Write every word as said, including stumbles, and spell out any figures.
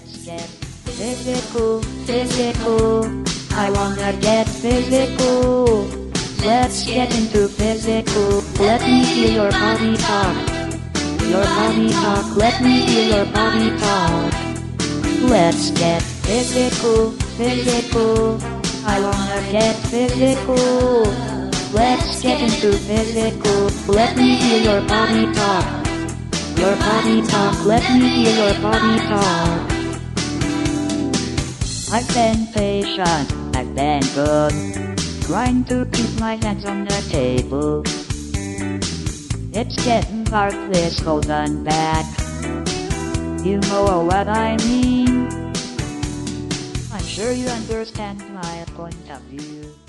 let's get physical, physical. I wanna get physical. Let's get into physical. Let me hear your body talk. Your body talk, let me hear your body talk. Let's get physical, physical. I wanna get physical. Let's get into physical. Let me hear your body talk. Your body talk, let me hear your body talk. I've been patient, I've been good, trying to keep my hands on the table. It's getting dark, please hold on back. You know what I mean? I'm sure you understand my point of view.